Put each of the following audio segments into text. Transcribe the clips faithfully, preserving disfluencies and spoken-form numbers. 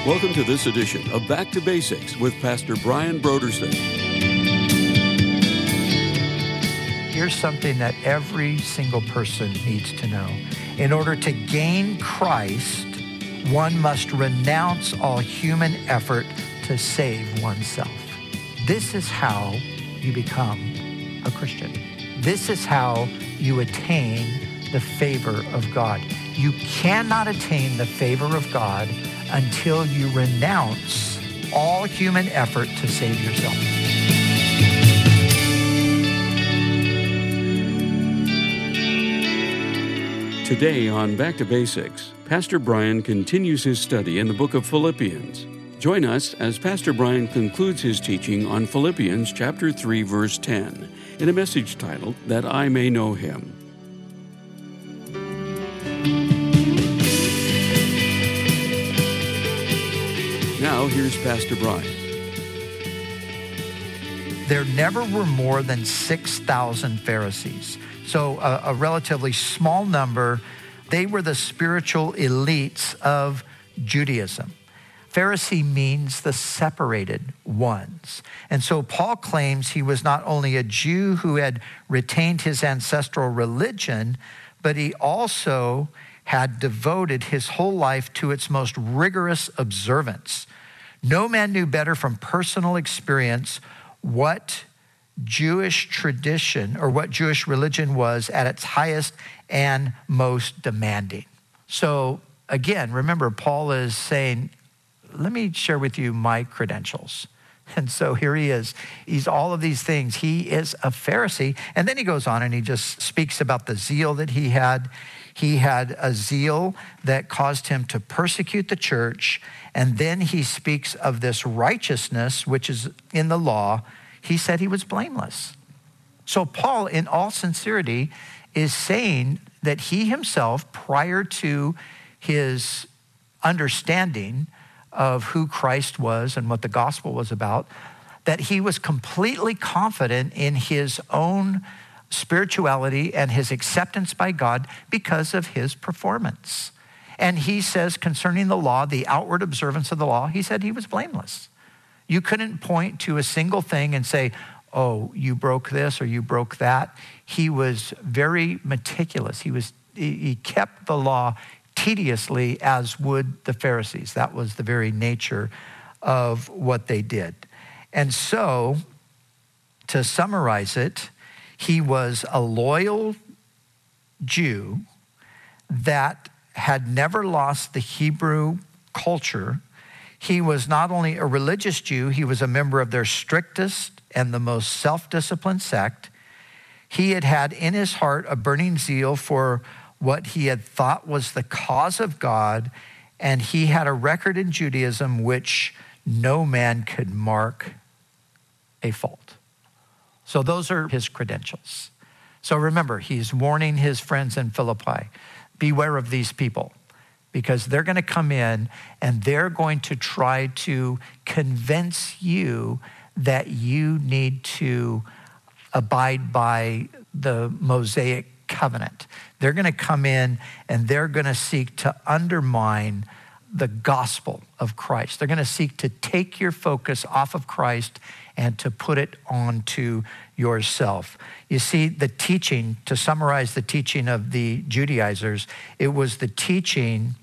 Welcome to this edition of Back to Basics with Pastor Brian Brodersen. Here's something that every single person needs to know. In order to gain Christ, one must renounce all human effort to save oneself. This is how you become a Christian. This is how you attain the favor of God. You cannot attain the favor of God until you renounce all human effort to save yourself. Today on Back to Basics, Pastor Brian continues his study in the book of Philippians. Join us as Pastor Brian concludes his teaching on Philippians chapter three, verse ten, in a message titled, That I May Know Him. Now, here's Pastor Brian. There never were more than six thousand Pharisees. So a, a relatively small number. They were the spiritual elites of Judaism. Pharisee means the separated ones. And so Paul claims he was not only a Jew who had retained his ancestral religion, but he also had devoted his whole life to its most rigorous observance. No man knew better from personal experience what Jewish tradition or what Jewish religion was at its highest and most demanding. So again, remember, Paul is saying, let me share with you my credentials. And so here he is. He's all of these things. He is a Pharisee. And then he goes on and he just speaks about the zeal that he had. He had a zeal that caused him to persecute the church. And then he speaks of this righteousness, which is in the law. He said he was blameless. So Paul, in all sincerity, is saying that he himself, prior to his understanding of who Christ was and what the gospel was about, that he was completely confident in his own spirituality and his acceptance by God because of his performance. And he says concerning the law, the outward observance of the law, he said he was blameless. You couldn't point to a single thing and say, oh, you broke this or you broke that. He was very meticulous. He was he kept the law tediously, as would the Pharisees. That was the very nature of what they did. And so, to summarize it, he was a loyal Jew that had never lost the Hebrew culture. He was not only a religious Jew, he was a member of their strictest and the most self-disciplined sect. He had had in his heart a burning zeal for what he had thought was the cause of God, and he had a record in Judaism which no man could mark a fault. So those are his credentials. So remember, he's warning his friends in Philippi, beware of these people, because they're going to come in and they're going to try to convince you that you need to abide by the Mosaic covenant. They're going to come in and they're going to seek to undermine the gospel of Christ. They're going to seek to take your focus off of Christ and to put it onto yourself. You see, the teaching, to summarize the teaching of the Judaizers, it was the teaching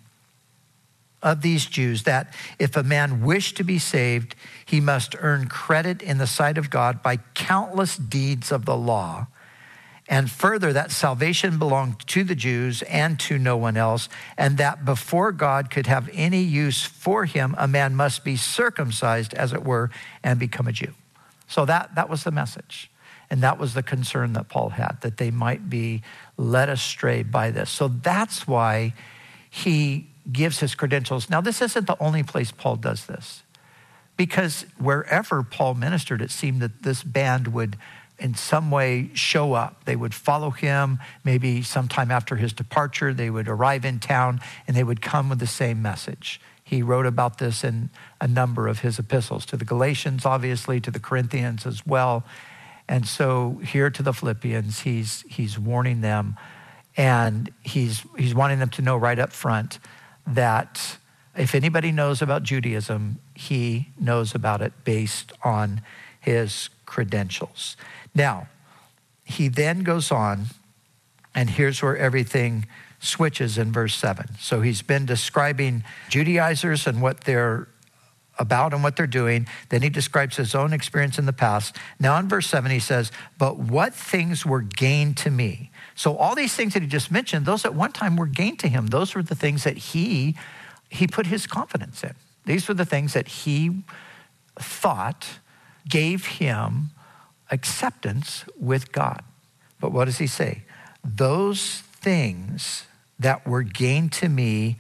of these Jews that if a man wished to be saved, he must earn credit in the sight of God by countless deeds of the law. And further, that salvation belonged to the Jews and to no one else, and that before God could have any use for him, a man must be circumcised, as it were, and become a Jew. So that, that was the message. And that was the concern that Paul had, that they might be led astray by this. So that's why he gives his credentials. Now, this isn't the only place Paul does this, because wherever Paul ministered, it seemed that this band would in some way show up. They would follow him. Maybe sometime after his departure, they would arrive in town and they would come with the same message. He wrote about this in a number of his epistles, to the Galatians, obviously, to the Corinthians as well. And so here to the Philippians, he's he's warning them, and he's he's wanting them to know right up front that If anybody knows about Judaism, he knows about it based on his credentials. Now, he then goes on, and here's where everything switches in verse seven. So he's been describing Judaizers and what they're about and what they're doing. Then he describes his own experience in the past. Now in verse seven, he says, but what things were gained to me? So all these things that he just mentioned, those at one time were gained to him. Those were the things that he, he put his confidence in. These were the things that he thought gave him acceptance with God. But what does he say? Those things that were gained to me,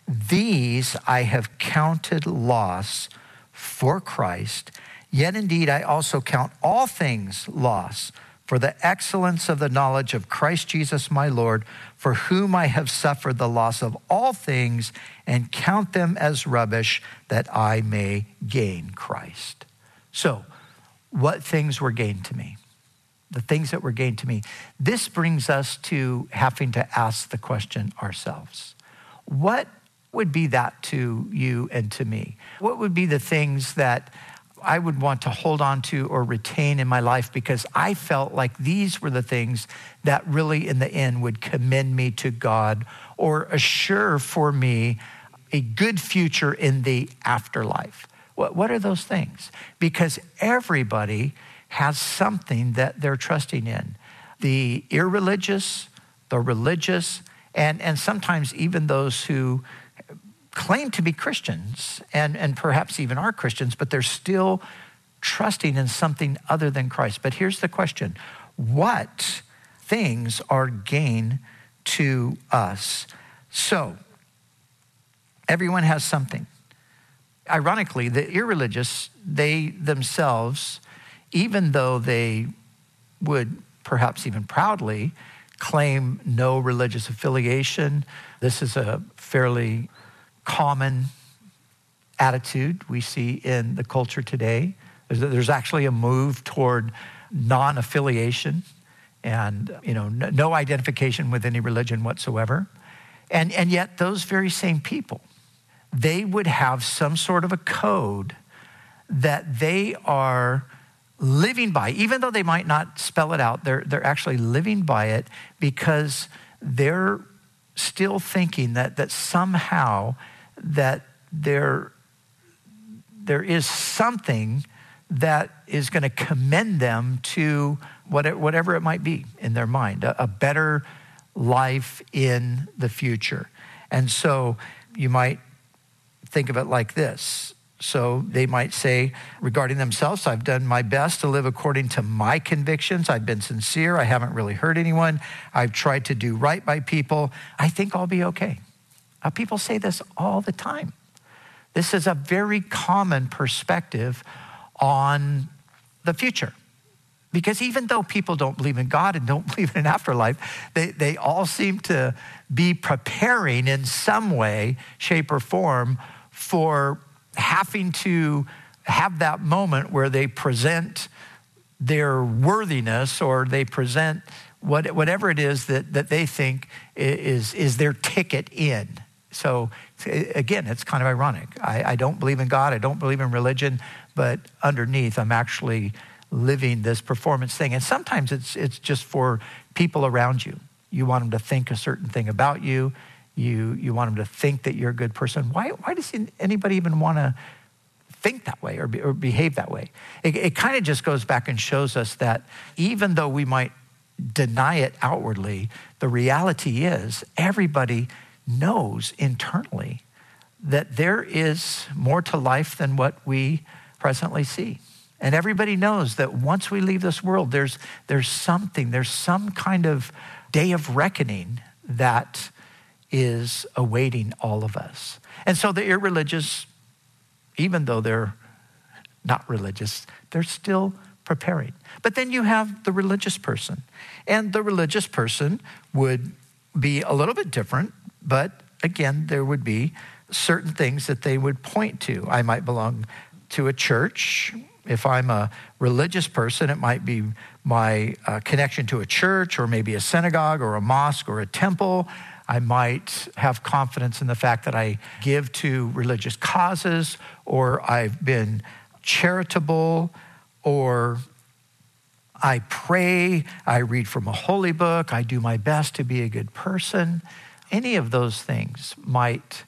these I have counted loss for Christ. Yet indeed I also count all things loss for the excellence of the knowledge of Christ Jesus my Lord, for whom I have suffered the loss of all things and count them as rubbish, that I may gain Christ. So, what things were gained to me? The things that were gained to me. This brings us to having to ask the question ourselves. What would be that to you and to me? What would be the things that I would want to hold on to or retain in my life because I felt like these were the things that really in the end would commend me to God or assure for me a good future in the afterlife? What, what are those things? Because everybody has something that they're trusting in. The irreligious, the religious, and, and sometimes even those who claim to be Christians and, and perhaps even are Christians, but they're still trusting in something other than Christ. But here's the question. What things are gain to us? So, everyone has something. Ironically, the irreligious, they themselves, even though they would perhaps even proudly claim no religious affiliation, this is a fairly common attitude we see in the culture today. There's, there's actually a move toward non-affiliation and, you know, no, no identification with any religion whatsoever. And, and yet those very same people, they would have some sort of a code that they are living by, even though they might not spell it out, they're, they're actually living by it because they're still thinking that, that somehow that there, there is something that is going to commend them to whatever, whatever it might be in their mind, a, a better life in the future. And so you might think of it like this. So they might say regarding themselves, I've done my best to live according to my convictions. I've been sincere. I haven't really hurt anyone. I've tried to do right by people. I think I'll be okay. Uh, people say this all the time. This is a very common perspective on the future. Because even though people don't believe in God and don't believe in an afterlife, they, they all seem to be preparing in some way, shape, or form for having to have that moment where they present their worthiness or they present what, whatever it is that, that they think is, is their ticket in. So again, it's kind of ironic. I, I don't believe in God. I don't believe in religion, but underneath I'm actually living this performance thing. And sometimes it's it's just for people around you. You want them to think a certain thing about you. You you want them to think that you're a good person. Why why does anybody even want to think that way or, be, or behave that way? It, it kind of just goes back and shows us that even though we might deny it outwardly, the reality is everybody knows internally that there is more to life than what we presently see. And everybody knows that once we leave this world, there's there's something, there's some kind of day of reckoning that is awaiting all of us. And so the irreligious, even though they're not religious, they're still preparing. But then you have the religious person. And the religious person would be a little bit different, but again, there would be certain things that they would point to. I might belong to a church. If I'm a religious person, it might be my uh, connection to a church or maybe a synagogue or a mosque or a temple. I might have confidence in the fact that I give to religious causes, or I've been charitable, or I pray, I read from a holy book, I do my best to be a good person. Any of those things might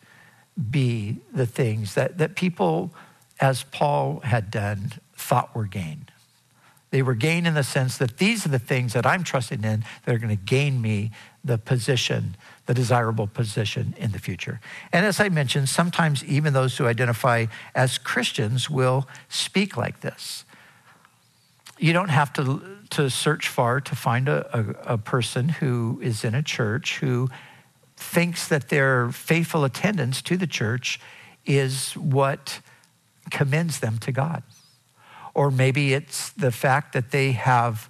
be the things that, that people, as Paul had done, thought were gain. They were gain in the sense that these are the things that I'm trusting in that are going to gain me the position, the desirable position in the future. And as I mentioned, sometimes even those who identify as Christians will speak like this. You don't have to, to search far to find a, a, a person who is in a church who thinks that their faithful attendance to the church is what commends them to God. Or maybe it's the fact that they have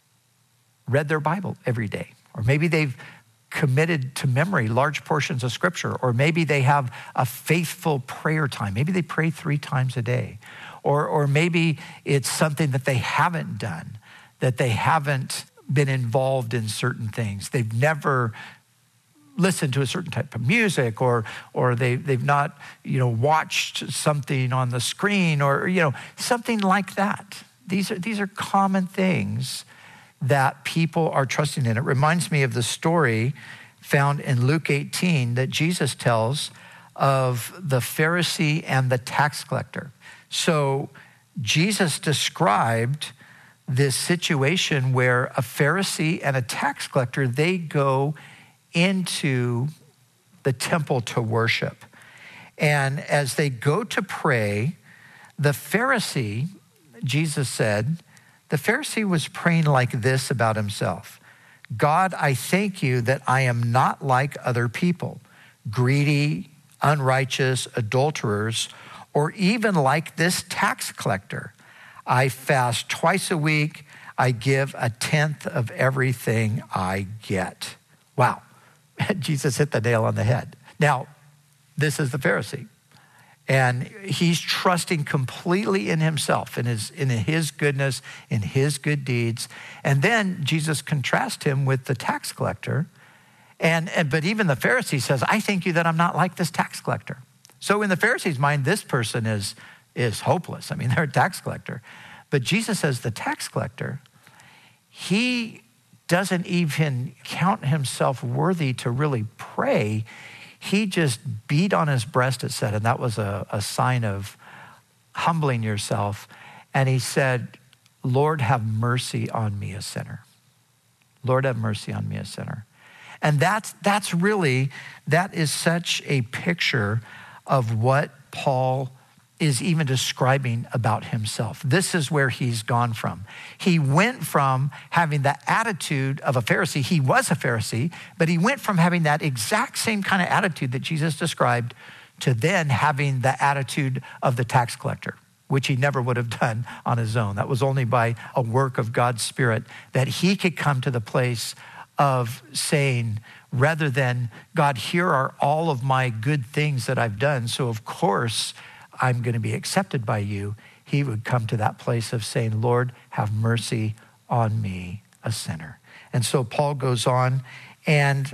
read their Bible every day. Or maybe they've committed to memory large portions of scripture. Or maybe they have a faithful prayer time. Maybe they pray three times a day. Or, or maybe it's something that they haven't done, that they haven't been involved in certain things. They've never listened to a certain type of music, or or they, they've not, you know, watched something on the screen, or, you know, something like that. These are, these are common things that people are trusting in. It reminds me of the story found in Luke eighteen that Jesus tells of the Pharisee and the tax collector. So Jesus described this situation where a Pharisee and a tax collector, they go into the temple to worship. And as they go to pray, the Pharisee, Jesus said, the Pharisee was praying like this about himself: God, I thank you that I am not like other people, greedy, unrighteous, adulterers, or even like this tax collector. I fast twice a week. I give a tenth of everything I get. Wow. Jesus hit the nail on the head. Now, this is the Pharisee. And he's trusting completely in himself, in his, in his goodness, in his good deeds. And then Jesus contrasts him with the tax collector. And, and but even the Pharisee says, I thank you that I'm not like this tax collector. So in the Pharisee's mind, this person is, is hopeless. I mean, they're a tax collector. But Jesus says the tax collector, he doesn't even count himself worthy to really pray. He just beat on his breast, it said, and that was a, a sign of humbling yourself. And he said, Lord, have mercy on me, a sinner. Lord, have mercy on me, a sinner. And that's, that's really, that is such a picture of what Paul is even describing about himself. This is where he's gone from. He went from having the attitude of a Pharisee. He was a Pharisee, but he went from having that exact same kind of attitude that Jesus described to then having the attitude of the tax collector, which he never would have done on his own. That was only by a work of God's Spirit that he could come to the place of saying, rather than, God, here are all of my good things that I've done, so of course I'm going to be accepted by you, he would come to that place of saying, Lord, have mercy on me, a sinner. And so Paul goes on and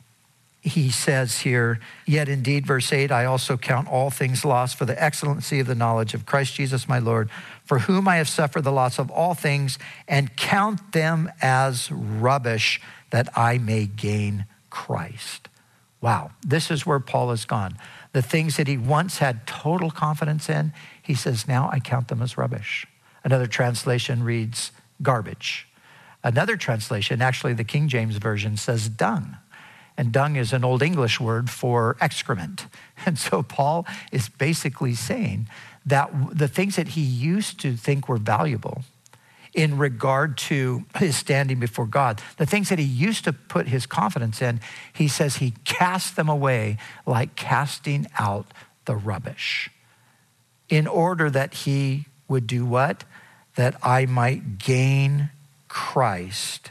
he says here, yet indeed, verse eight, I also count all things lost for the excellency of the knowledge of Christ Jesus my Lord, for whom I have suffered the loss of all things, and count them as rubbish, that I may gain Christ. Wow, this is where Paul has gone. The things that he once had total confidence in, he says, now I count them as rubbish. Another translation reads garbage. Another translation, actually the King James Version, says dung. And dung is an Old English word for excrement. And so Paul is basically saying that the things that he used to think were valuable in regard to his standing before God, the things that he used to put his confidence in, he says he cast them away like casting out the rubbish, in order that he would do what? That I might gain Christ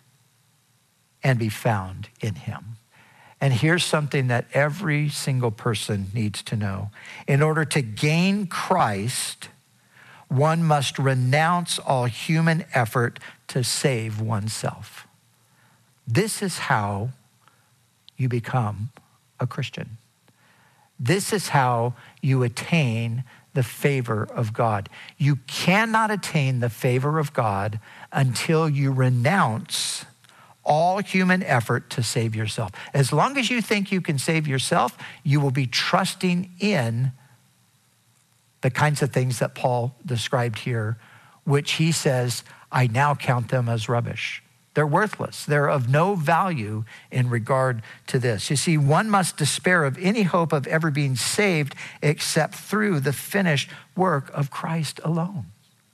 and be found in him. And here's something that every single person needs to know. In order to gain Christ, one must renounce all human effort to save oneself. This is how you become a Christian. This is how you attain the favor of God. You cannot attain the favor of God until you renounce all human effort to save yourself. As long as you think you can save yourself, you will be trusting in the kinds of things that Paul described here, which he says, I now count them as rubbish. They're worthless. They're of no value in regard to this. You see, one must despair of any hope of ever being saved except through the finished work of Christ alone.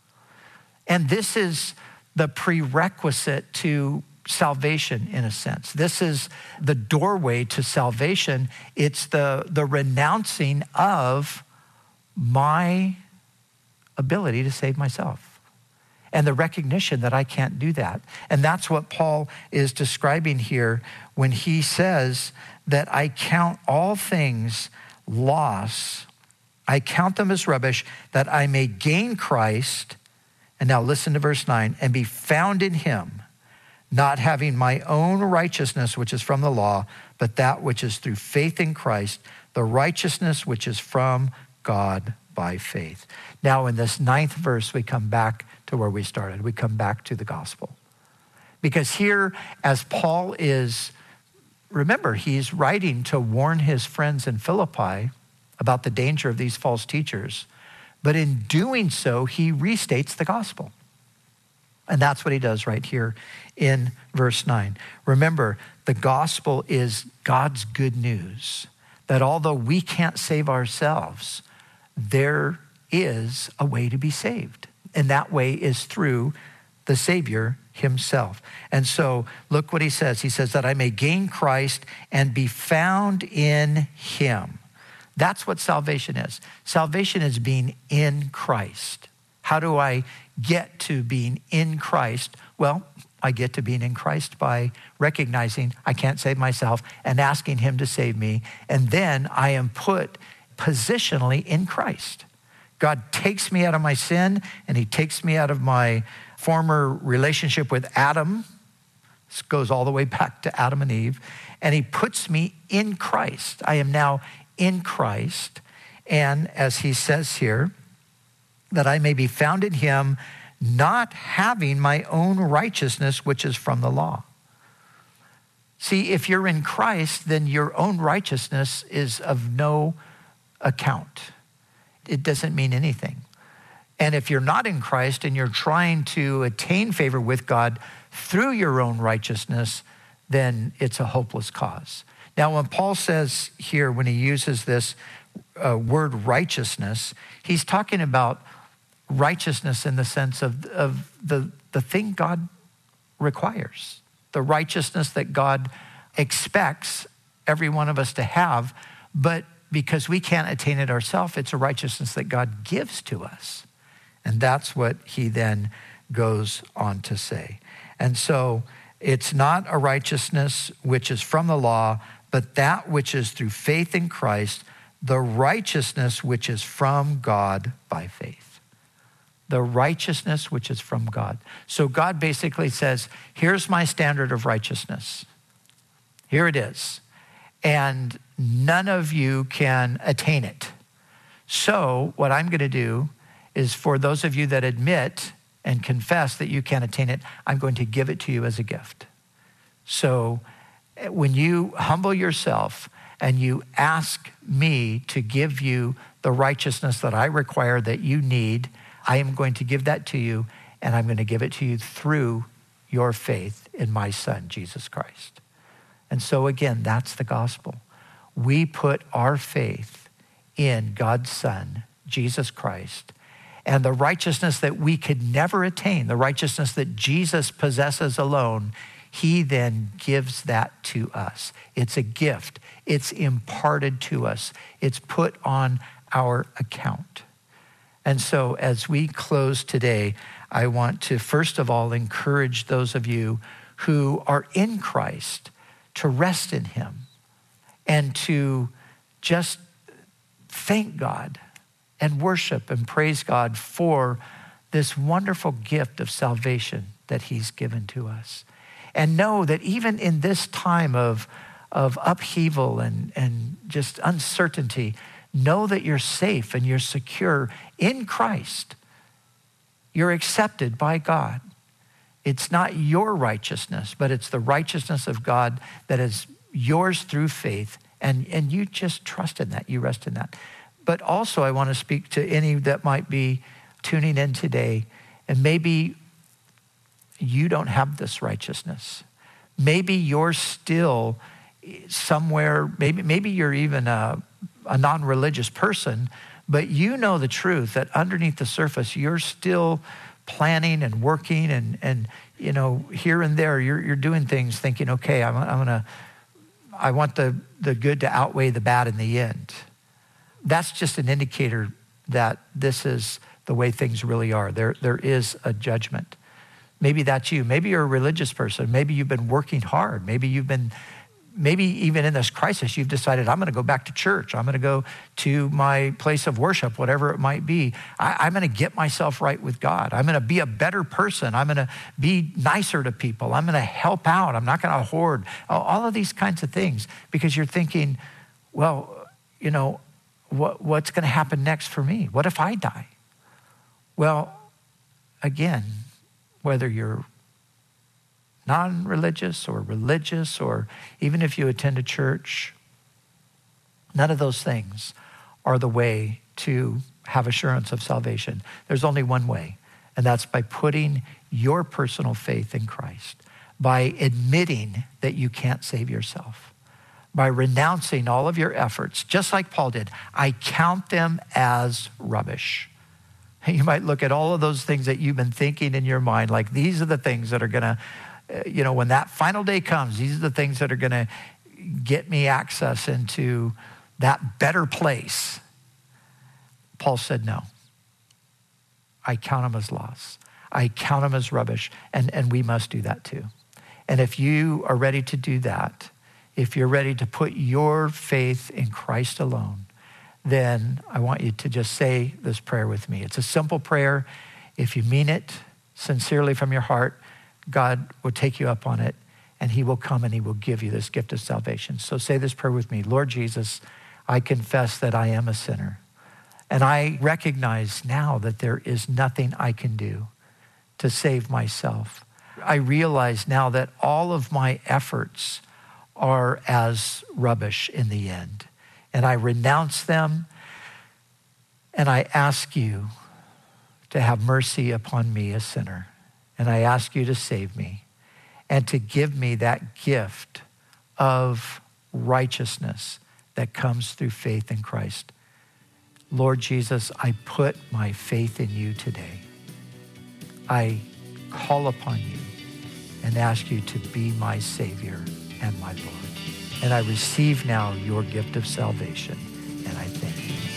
And this is the prerequisite to salvation in a sense. This is the doorway to salvation. It's the, the renouncing of my ability to save myself and the recognition that I can't do that. And that's what Paul is describing here when he says that I count all things loss. I count them as rubbish that I may gain Christ. And now listen to verse nine, and be found in him, not having my own righteousness, which is from the law, but that which is through faith in Christ, the righteousness which is from God by faith. Now in this ninth verse, we come back to where we started. We come back to the gospel. Because here, as Paul is, remember, he's writing to warn his friends in Philippi about the danger of these false teachers. But in doing so, he restates the gospel. And that's what he does right here in verse nine. Remember, the gospel is God's good news that although we can't save ourselves, there is a way to be saved. And that way is through the Savior himself. And so look what he says. He says that I may gain Christ and be found in him. That's what salvation is. Salvation is being in Christ. How do I get to being in Christ? Well, I get to being in Christ by recognizing I can't save myself and asking him to save me. And then I am put positionally in Christ. God takes me out of my sin and he takes me out of my former relationship with Adam. This goes all the way back to Adam and Eve. And he puts me in Christ. I am now in Christ. And as he says here, that I may be found in him, not having my own righteousness, which is from the law. See, if you're in Christ, then your own righteousness is of no account. It doesn't mean anything. And if you're not in Christ and you're trying to attain favor with God through your own righteousness, then it's a hopeless cause. Now, when Paul says here, when he uses this uh, word righteousness, he's talking about righteousness in the sense of, of the, the thing God requires, the righteousness that God expects every one of us to have, but because we can't attain it ourselves, it's a righteousness that God gives to us. And that's what he then goes on to say. And so it's not a righteousness which is from the law, but that which is through faith in Christ, the righteousness which is from God by faith. The righteousness which is from God. So God basically says, here's my standard of righteousness. Here it is. And none of you can attain it. So what I'm going to do is for those of you that admit and confess that you can't attain it, I'm going to give it to you as a gift. So when you humble yourself and you ask me to give you the righteousness that I require that you need, I am going to give that to you, and I'm going to give it to you through your faith in my Son, Jesus Christ. And so again, that's the gospel. We put our faith in God's Son, Jesus Christ, and the righteousness that we could never attain, the righteousness that Jesus possesses alone, he then gives that to us. It's a gift. It's imparted to us. It's put on our account. And so as we close today, I want to first of all encourage those of you who are in Christ to rest in him and to just thank God and worship and praise God for this wonderful gift of salvation that he's given to us. And know that even in this time of, of upheaval and, and just uncertainty, know that you're safe and you're secure in Christ. You're accepted by God. It's not your righteousness, but it's the righteousness of God that is yours through faith. And, and you just trust in that. You rest in that. But also I want to speak to any that might be tuning in today, and maybe you don't have this righteousness. Maybe you're still somewhere, maybe, maybe you're even a, a non-religious person, but you know the truth that underneath the surface, you're still planning and working and, and you know, here and there, you're, you're doing things thinking, okay, I'm, I'm gonna, I want the, the good to outweigh the bad in the end. That's just an indicator that this is the way things really are. There, there is a judgment. Maybe that's you. Maybe you're a religious person. Maybe you've been working hard. Maybe you've been, maybe even in this crisis, you've decided, I'm gonna go back to church. I'm gonna go to my place of worship, whatever it might be. I, I'm gonna get myself right with God. I'm gonna be a better person. I'm gonna be nicer to people. I'm gonna help out. I'm not gonna hoard. All of these kinds of things, because you're thinking, well, you know, what, what's gonna happen next for me? What if I die? Well, again, whether you're non-religious or religious, or even if you attend a church, none of those things are the way to have assurance of salvation. There's only one way, and that's by putting your personal faith in Christ, by admitting that you can't save yourself, by renouncing all of your efforts, just like Paul did. I count them as rubbish. You might look at all of those things that you've been thinking in your mind, like these are the things that are gonna, you know, when that final day comes, these are the things that are gonna get me access into that better place. Paul said, no, I count them as loss. I count them as rubbish, and, and we must do that too. And if you are ready to do that, if you're ready to put your faith in Christ alone, then I want you to just say this prayer with me. It's a simple prayer. If you mean it sincerely from your heart, God will take you up on it, and he will come and he will give you this gift of salvation. So say this prayer with me. Lord Jesus, I confess that I am a sinner, and I recognize now that there is nothing I can do to save myself. I realize now that all of my efforts are as rubbish in the end. And I renounce them, and I ask you to have mercy upon me, a sinner. And I ask you to save me and to give me that gift of righteousness that comes through faith in Christ. Lord Jesus, I put my faith in you today. I call upon you and ask you to be my Savior and my Lord. And I receive now your gift of salvation, and I thank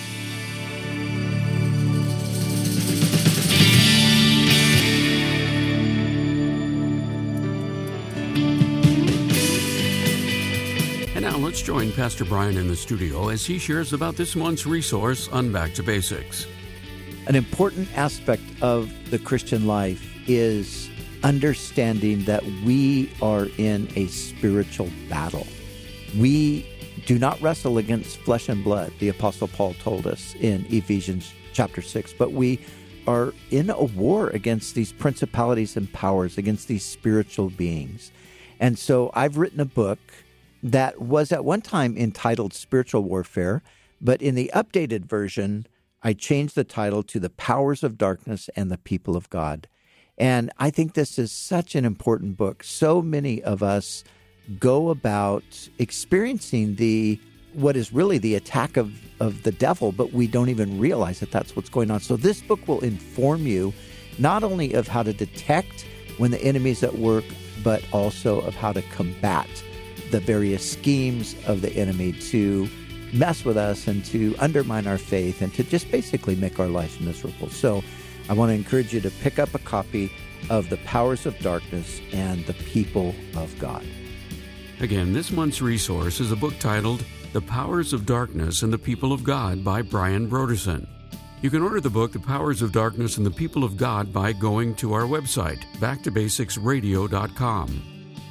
you. And now let's join Pastor Brian in the studio as he shares about this month's resource on Back to Basics. An important aspect of the Christian life is understanding that we are in a spiritual battle. We do not wrestle against flesh and blood, the Apostle Paul told us in Ephesians chapter six, but we are in a war against these principalities and powers, against these spiritual beings. And so I've written a book that was at one time entitled Spiritual Warfare, but in the updated version, I changed the title to The Powers of Darkness and the People of God. And I think this is such an important book. So many of us go about experiencing the what is really the attack of, of the devil, but we don't even realize that that's what's going on. So this book will inform you not only of how to detect when the enemy's at work, but also of how to combat the various schemes of the enemy to mess with us and to undermine our faith and to just basically make our lives miserable. So I want to encourage you to pick up a copy of The Powers of Darkness and the People of God. Again, this month's resource is a book titled The Powers of Darkness and the People of God by Brian Brodersen. You can order the book The Powers of Darkness and the People of God by going to our website, back to basics radio dot com.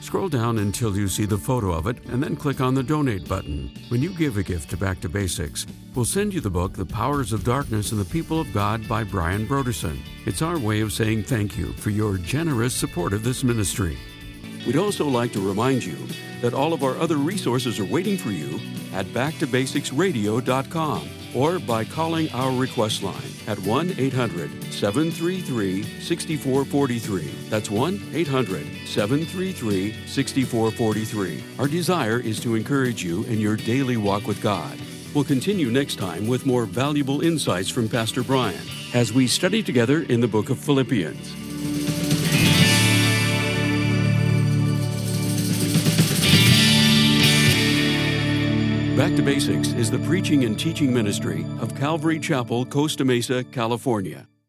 Scroll down until you see the photo of it and then click on the Donate button. When you give a gift to Back to Basics, we'll send you the book, The Powers of Darkness and the People of God by Brian Broderson. It's our way of saying thank you for your generous support of this ministry. We'd also like to remind you that all of our other resources are waiting for you at back to basics radio dot com or by calling our request line at one eight hundred seven three three six four four three. That's one eight hundred seven three three six four four three. Our desire is to encourage you in your daily walk with God. We'll continue next time with more valuable insights from Pastor Brian as we study together in the book of Philippians. Back to Basics is the preaching and teaching ministry of Calvary Chapel, Costa Mesa, California.